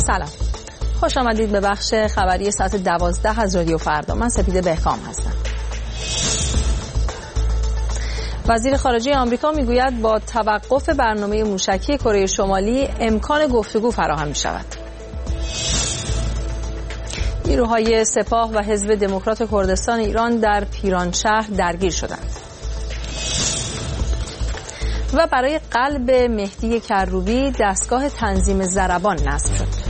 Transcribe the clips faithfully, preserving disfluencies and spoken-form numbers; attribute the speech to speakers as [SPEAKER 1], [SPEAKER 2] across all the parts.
[SPEAKER 1] سلام، خوش آمدید به بخش خبری ساعت دوازده از رادیو فردا. من سپیده بهکام هستم. وزیر خارجه آمریکا میگوید با توقف برنامه موشکی کره شمالی امکان گفتگو فراهم می شود. نیروهای سپاه و حزب دموکرات کردستان ایران در پیرانشهر درگیر شدند. و برای قلب مهدی کروبی دستگاه تنظیم ضربان نصب شد.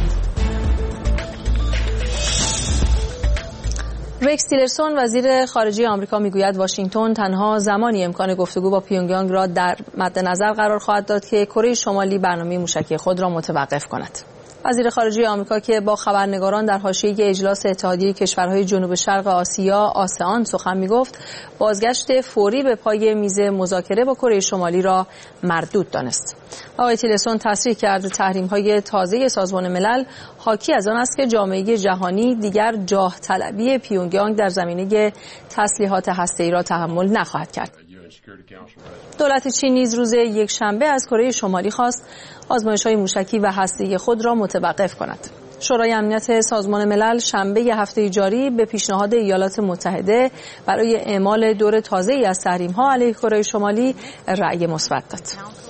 [SPEAKER 1] رکس تیلرسون وزیر خارجه آمریکا میگوید واشنگتن تنها زمانی امکان گفتگو با پیونگیانگ را در مد نظر قرار خواهد داد که کره شمالی برنامه موشکی خود را متوقف کند. وزیر خارجه آمریکا که با خبرنگاران در حاشیه اجلاس اتحادیه کشورهای جنوب شرق آسیا آسئان سخن میگفت، بازگشت فوری به پای میز مذاکره با کره شمالی را مردود دانست. آقای تیلرسون تصریح کرد تحریم‌های تازه سازمان ملل حاکی از آن است که جامعه جهانی دیگر جاه طلبی پیونگیانگ در زمینه تسلیحات هسته‌ای را تحمل نخواهد کرد. دولت چین نیز روز یکشنبه از کره شمالی خواست آزمایش‌های موشکی و هسته‌ای خود را متوقف کند. شورای امنیت سازمان ملل شنبه هفته جاری به پیشنهاد ایالات متحده برای اعمال دور تازه‌ای از تحریم‌ها علیه کره شمالی رأی مثبت داد.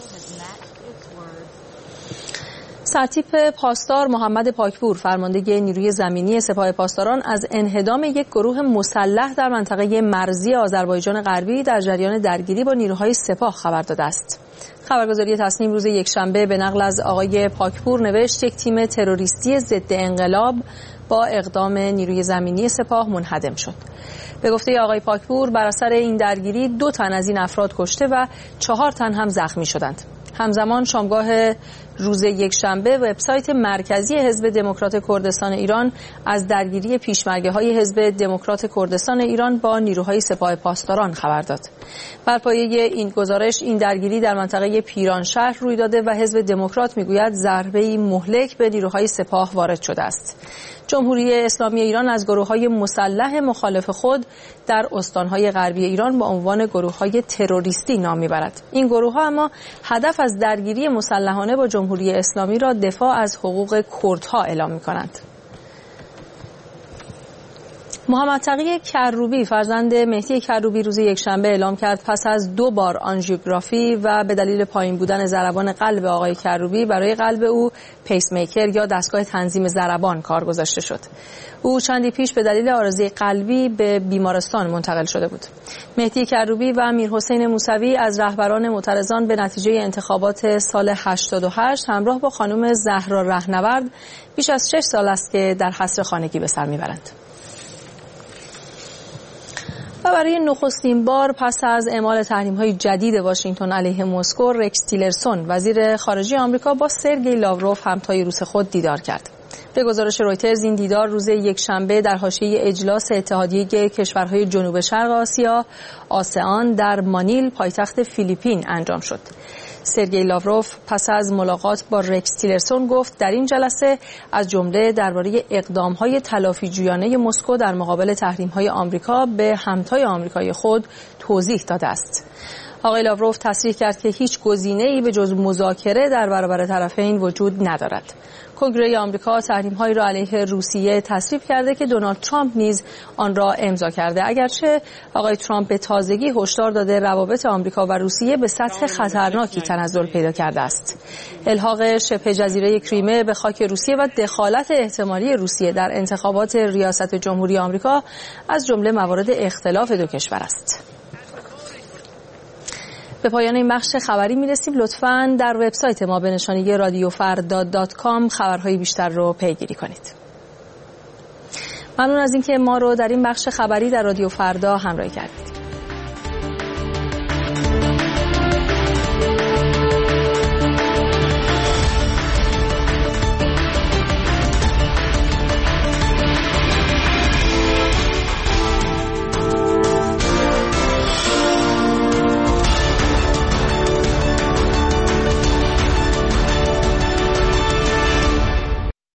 [SPEAKER 1] سرتیپ پاسدار محمد پاکپور فرمانده نیروی زمینی سپاه پاسداران از انهدام یک گروه مسلح در منطقه مرزی آذربایجان غربی در جریان درگیری با نیروهای سپاه خبر داده است. خبرگزاری تصنیم روز یکشنبه به نقل از آقای پاکپور نوشت یک تیم تروریستی ضد انقلاب با اقدام نیروی زمینی سپاه منهدم شد. به گفته آقای پاکپور بر اثر این درگیری دو تن از این افراد کشته و چهار تن هم زخمی شدند. همزمان شامگاه روز یکشنبه وبسایت مرکزی حزب دموکرات کردستان ایران از درگیری پیشمرگه‌های حزب دموکرات کردستان ایران با نیروهای سپاه پاسداران خبر داد. بر پایه این گزارش این درگیری در منطقه پیرانشهر روی داده و حزب دموکرات میگوید ضربه‌ای مهلک به نیروهای سپاه وارد شده است. جمهوری اسلامی ایران از گروه‌های مسلح مخالف خود در استان‌های غربی ایران با عنوان گروه‌های تروریستی نام می‌برد. این گروه‌ها اما هدف از درگیری مسلحانه با جمهوری اسلامی را دفاع از حقوق کردها اعلام می‌کنند. محمد تقی کروبی فرزند مهدی کروبی روز یکشنبه اعلام کرد پس از دو بار آنژیوگرافی و به دلیل پایین بودن ضربان قلب آقای کروبی برای قلب او پیس میکر یا دستگاه تنظیم ضربان کار گذاشته شد. او چندی پیش به دلیل عارضه قلبی به بیمارستان منتقل شده بود. مهدی کروبی و میرحسین موسوی از رهبران معترضان به نتیجه انتخابات سال هشتاد و هشت همراه با خانم زهرا رهنورد بیش از شش سال است که در حصر خانگی به سر میبرند. و برای نخستین بار پس از اعمال تحریم‌های جدید واشنگتن علیه مسکو، رکس تیلرسون وزیر خارجه آمریکا با سرگئی لاوروف همتای روس خود دیدار کرد. به گزارش رویترز این دیدار روز یکشنبه در حاشیه اجلاس اتحادیه کشورهای جنوب شرق آسیا آسئان در مانیل پایتخت فیلیپین انجام شد. سرگئی لاوروف پس از ملاقات با رکس تیلرسون گفت در این جلسه از جمله درباره اقدام‌های تلافی‌جویانه مسکو در مقابل تحریم‌های آمریکا به همتای آمریکایی خود توضیح داده است. آقای لاوروف تصریح کرد که هیچ گزینه‌ای به جز مذاکره در برابر طرفین وجود ندارد. کنگره آمریکا تحریم‌هایی را علیه روسیه تصویب کرده که دونالد ترامپ نیز آن را امضا کرده، اگرچه آقای ترامپ به تازگی هشدار داده روابط آمریکا و روسیه به سطح خطرناکی تنزل پیدا کرده است. الحاق شبه جزیره کریمه به خاک روسیه و دخالت احتمالی روسیه در انتخابات ریاست جمهوری آمریکا از جمله موارد اختلاف دو کشور است. به پایان این بخش خبری میرسیم. لطفاً در وبسایت ما به نشانی رادیو فردا دات کام خبرهای بیشتر رو پیگیری کنید. ممنون از اینکه ما رو در این بخش خبری در رادیو فردا همراهی کردید.